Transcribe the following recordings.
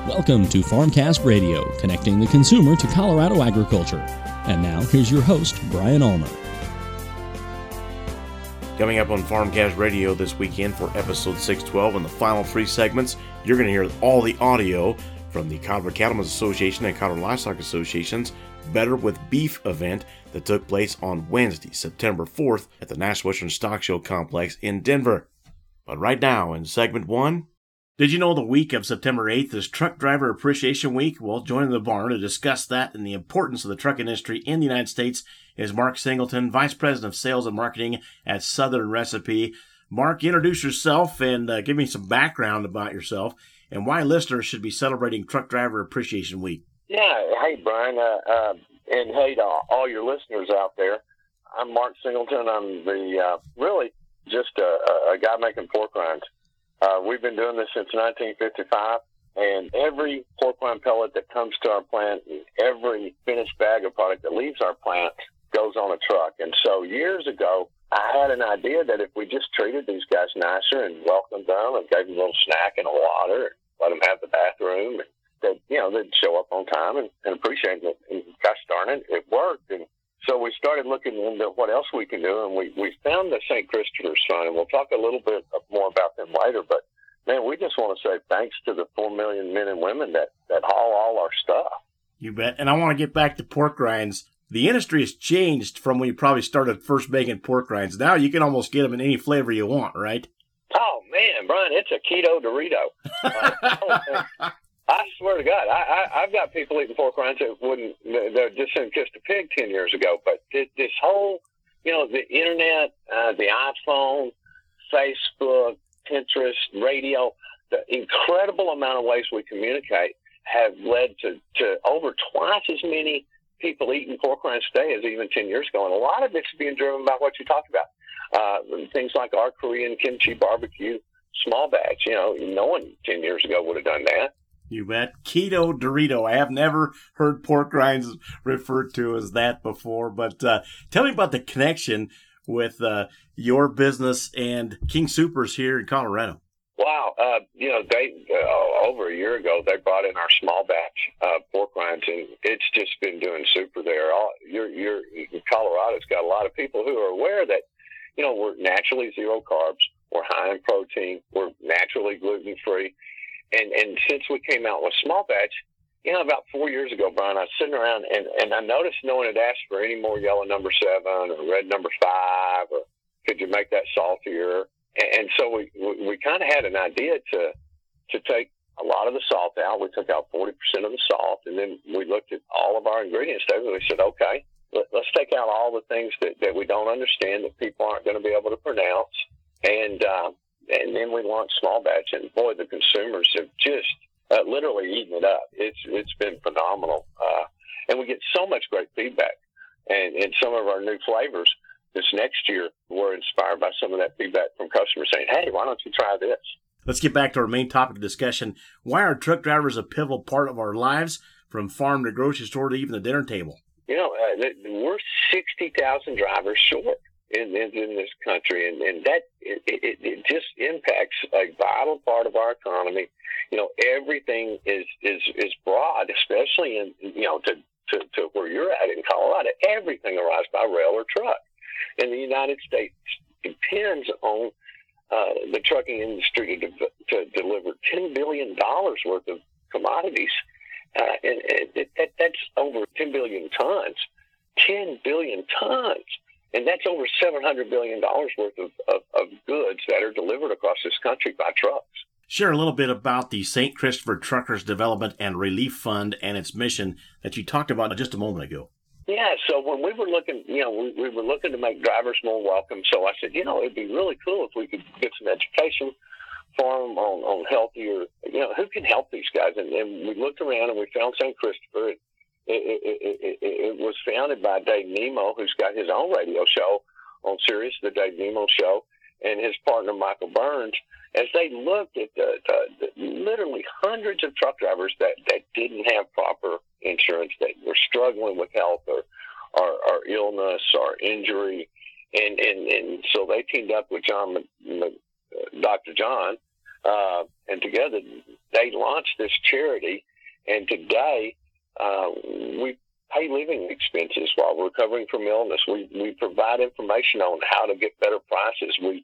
Welcome to Farmcast Radio, connecting the consumer to Colorado agriculture. And now, here's your host, Brian Ulmer. Coming up on Farmcast Radio this weekend for episode 612 and the final three segments, you're going to hear all the audio from the Colorado Cattlemen's Association and Colorado Livestock Association's Better with Beef event that took place on Wednesday, September 4th at the National Western Stock Show Complex in Denver. But right now, in segment one, did you know the week of September 8th is Truck Driver Appreciation Week? Well, joining the barn to discuss that and the importance of the truck industry in the United States is Mark Singleton, Vice President of Sales and Marketing at Southern Recipe. Mark, introduce yourself and give me some background about yourself and why listeners should be celebrating Truck Driver Appreciation Week. Yeah, hey, Brian, and hey to all your listeners out there. I'm Mark Singleton. I'm the really just a guy making pork rinds. We've been doing this since 1955, and every pork rind pellet that comes to our plant, and every finished bag of product that leaves our plant goes on a truck. And so years ago, I had an idea that if we just treated these guys nicer and welcomed them and gave them a little snack and a water and let them have the bathroom, and that, you know, they'd show up on time and appreciate it. And gosh darn it, it worked. And so we started looking into what else we can do, and we found the St. Christopher's Fund, and we'll talk a little bit more about them later. But, man, we just want to say thanks to the 4 million men and women that haul all our stuff. You bet. And I want to get back to pork rinds. The industry has changed from when you probably started first making pork rinds. Now you can almost get them in any flavor you want, right? Oh, man, Brian, it's a keto Dorito. I swear to God, I've got people eating pork rinds that they're just in Kiss the Pig 10 years ago. But this whole, you know, the internet, the iPhone, Facebook, Pinterest, radio, the incredible amount of ways we communicate have led to over twice as many people eating pork rinds today as even 10 years ago. And a lot of it's being driven by what you talked about. Things like our Korean kimchi barbecue small batch. You know, no one 10 years ago would have done that. You bet. Keto Dorito. I have never heard pork rinds referred to as that before, but tell me about the connection with your business and King Soopers here in Colorado. Wow. You know, they over a year ago, they brought in our small batch pork rinds, and it's just been doing super there. Colorado's got a lot of people who are aware that, you know, we're naturally zero carbs, we're high in protein, we're naturally gluten-free. And since we came out with small batch, you know, about 4 years ago, Brian, I was sitting around and I noticed no one had asked for any more yellow number 7 or red number 5, or could you make that saltier? And so we kind of had an idea to take a lot of the salt out. We took out 40% of the salt, and then we looked at all of our ingredients there, and we said, okay, let's take out all the things that we don't understand, that people aren't going to be able to pronounce. And then we launched small batch, and boy, the consumers have just literally eaten it up. It's been phenomenal, and we get so much great feedback. And some of our new flavors this next year were inspired by some of that feedback from customers saying, "Hey, why don't you try this?" Let's get back to our main topic of discussion. Why are truck drivers a pivotal part of our lives, from farm to grocery store to even the dinner table? You know, we're 60,000 drivers short in this country, and that it just impacts a vital part of our economy. You know, everything is broad, especially in, you know, to where you're at in Colorado. Everything arrives by rail or truck, and the United States depends on the trucking industry to deliver $10 billion worth of commodities, and that's over 10 billion tons. 10 billion tons. And that's over $700 billion worth of goods that are delivered across this country by trucks. Share a little bit about the St. Christopher Truckers Development and Relief Fund and its mission that you talked about just a moment ago. Yeah, so when we were looking, you know, we were looking to make drivers more welcome. So I said, you know, it'd be really cool if we could get some education for them on healthier, you know, who can help these guys. And we looked around and we found St. Christopher. It was founded by Dave Nemo, who's got his own radio show on Sirius, the Dave Nemo Show, and his partner Michael Burns, as they looked at the literally hundreds of truck drivers that didn't have proper insurance, that were struggling with health or illness or injury, and so they teamed up with Dr. John, and together they launched this charity, and today we pay living expenses while recovering from illness. We provide information on how to get better prices. We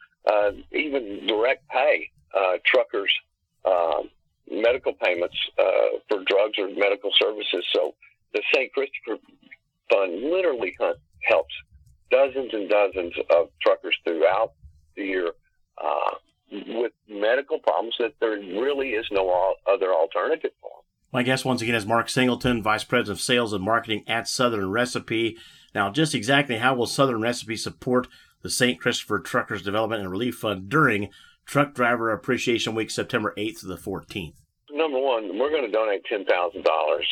even direct pay truckers medical payments for drugs or medical services. So the St. Christopher Fund literally helps dozens and dozens of truckers throughout the year with medical problems that there really is no other alternative for. My guest once again is Mark Singleton, Vice President of Sales and Marketing at Southern Recipe. Now, just exactly how will Southern Recipe support the St. Christopher Truckers Development and Relief Fund during Truck Driver Appreciation Week, September 8th to the 14th? Number one, we're going to donate $10,000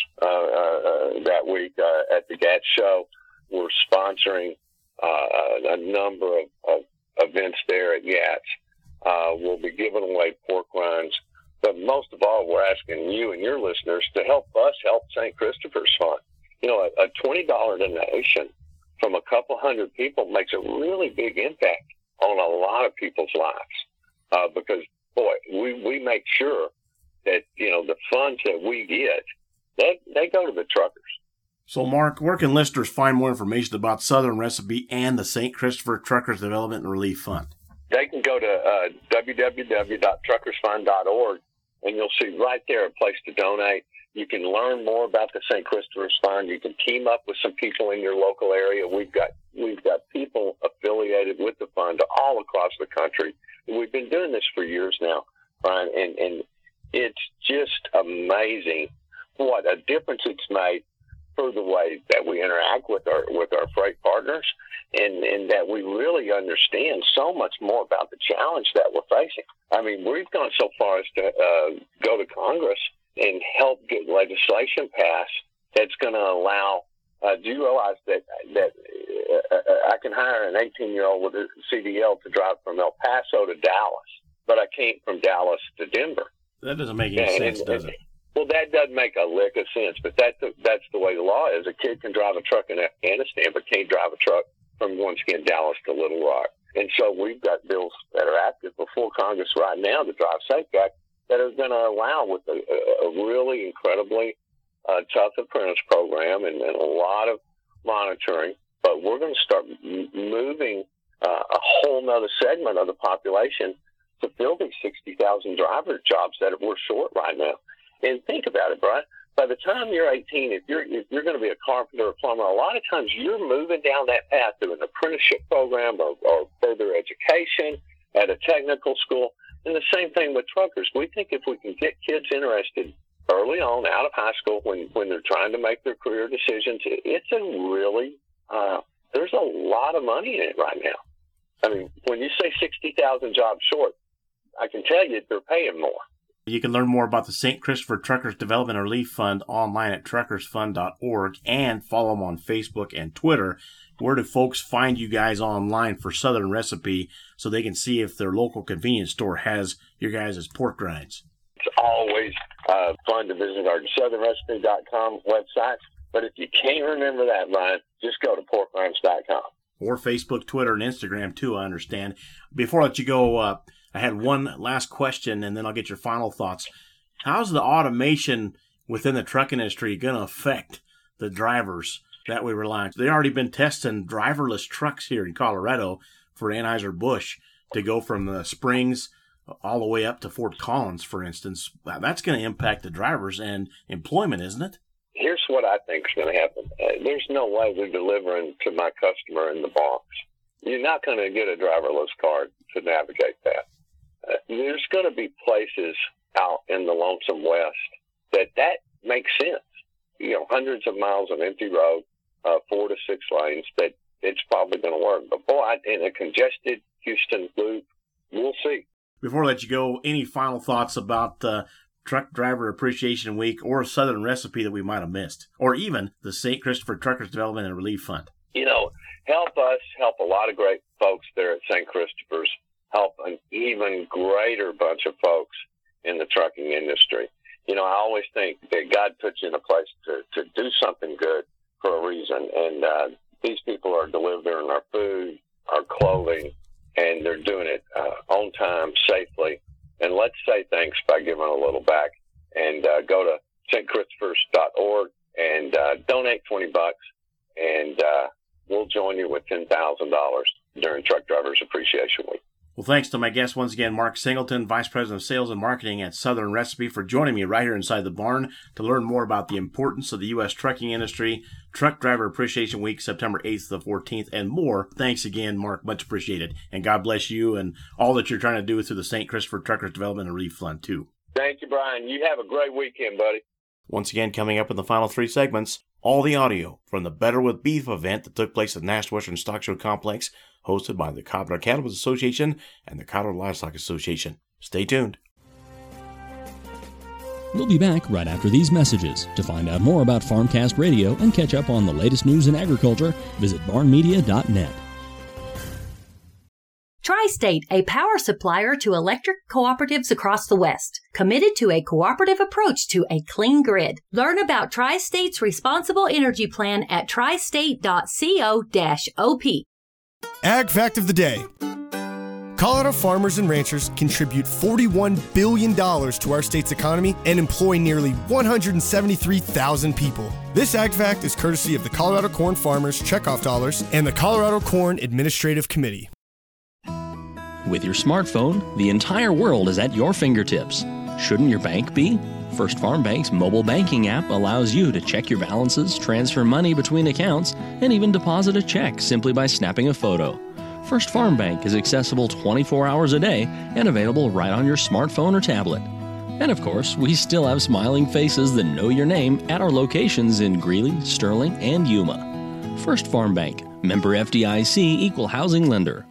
that week at the GATS show. We're sponsoring a number of events there at GATS. We'll be giving away pork rinds. But most of all, we're asking you and your listeners to help us help St. Christopher's Fund. You know, a $20 donation from a couple hundred people makes a really big impact on a lot of people's lives. Because, boy, we make sure that, you know, the funds that we get, they go to the truckers. So, Mark, where can listeners find more information about Southern Recipe and the St. Christopher Truckers Development and Relief Fund? They can go to www.truckersfund.org, and you'll see right there a place to donate. You can learn more about the St. Christopher's Fund. You can team up with some people in your local area. We've got people affiliated with the fund all across the country. We've been doing this for years now, Brian, and it's just amazing what a difference it's made for the way that we interact with our freight partners, and that we really understand so much more about the challenge that we're facing. I mean, we've gone so far as to go to Congress and help get legislation passed that's going to allow. Do you realize that I can hire an 18-year-old with a CDL to drive from El Paso to Dallas, but I can't from Dallas to Denver? That doesn't make any sense, does it? Well, that doesn't make a lick of sense, but that's the way the law is. A kid can drive a truck in Afghanistan, but can't drive a truck from, once again, Dallas to Little Rock. And so we've got bills that are active before Congress right now, the Drive Safe Act, that are going to allow, with a really incredibly tough apprentice program and a lot of monitoring, but we're going to start moving a whole nother segment of the population to fill these 60,000 driver jobs that we're short right now. And think about it, Brian. By the time you're 18, if you're going to be a carpenter or plumber, a lot of times you're moving down that path through an apprenticeship program or further education at a technical school. And the same thing with truckers. We think if we can get kids interested early on out of high school when they're trying to make their career decisions, it's a really there's a lot of money in it right now. I mean, when you say 60,000 jobs short, I can tell you they're paying more. You can learn more about the St. Christopher Truckers Development and Relief Fund online at truckersfund.org and follow them on Facebook and Twitter. Where do folks find you guys online for Southern Recipe so they can see if their local convenience store has your guys' pork rinds? It's always fun to visit our southernrecipe.com website. But if you can't remember that, Brian, just go to porkrinds.com. Or Facebook, Twitter, and Instagram, too, I understand. Before I let you go, I had one last question, and then I'll get your final thoughts. How's the automation within the truck industry going to affect the drivers that we rely on? They've already been testing driverless trucks here in Colorado for Anheuser-Busch to go from the Springs all the way up to Fort Collins, for instance. That's going to impact the drivers and employment, isn't it? Here's what I think is going to happen. There's no way we're delivering to my customer in the box. You're not going to get a driverless car to navigate that. There's going to be places out in the lonesome West that makes sense. You know, hundreds of miles of empty road, 4 to 6 lanes, that it's probably going to work. But boy, in a congested Houston loop, we'll see. Before I let you go, any final thoughts about Truck Driver Appreciation Week or Southern Recipe that we might have missed, or even the St. Christopher Truckers Development and Relief Fund? You know, help us help a lot of great folks there at St. Christopher's, help an even greater bunch of folks in the trucking industry. You know, I always think that God puts you in a place to do something good for a reason, and these people are delivering our food, our clothing, and they're doing it on time, safely, and and let's say thanks by giving a little back. And go to stchristopher's.org and donate $20, and we'll join you with $10,000 during Truck Drivers Appreciation Week. Well, thanks to my guest once again, Mark Singleton, Vice President of Sales and Marketing at Southern Recipe, for joining me right here inside the barn to learn more about the importance of the U.S. trucking industry, Truck Driver Appreciation Week, September 8th to the 14th, and more. Thanks again, Mark. Much appreciated. And God bless you and all that you're trying to do through the St. Christopher Truckers Development and Relief Fund, too. Thank you, Brian. You have a great weekend, buddy. Once again, coming up in the final 3 segments, all the audio from the Better with Beef event that took place at National Western Stock Show Complex, hosted by the Colorado Cattlemen's Association and the Colorado Livestock Association. Stay tuned. We'll be back right after these messages. To find out more about Farmcast Radio and catch up on the latest news in agriculture, visit barnmedia.net. Tri-State, a power supplier to electric cooperatives across the West, committed to a cooperative approach to a clean grid. Learn about Tri-State's responsible energy plan at tristate.co-op. Ag Fact of the Day. Colorado farmers and ranchers contribute $41 billion to our state's economy and employ nearly 173,000 people. This Ag Fact is courtesy of the Colorado Corn Farmers Checkoff Dollars and the Colorado Corn Administrative Committee. With your smartphone, the entire world is at your fingertips. Shouldn't your bank be? First Farm Bank's mobile banking app allows you to check your balances, transfer money between accounts, and even deposit a check simply by snapping a photo. First Farm Bank is accessible 24 hours a day and available right on your smartphone or tablet. And of course, we still have smiling faces that know your name at our locations in Greeley, Sterling, and Yuma. First Farm Bank, member FDIC, equal housing lender.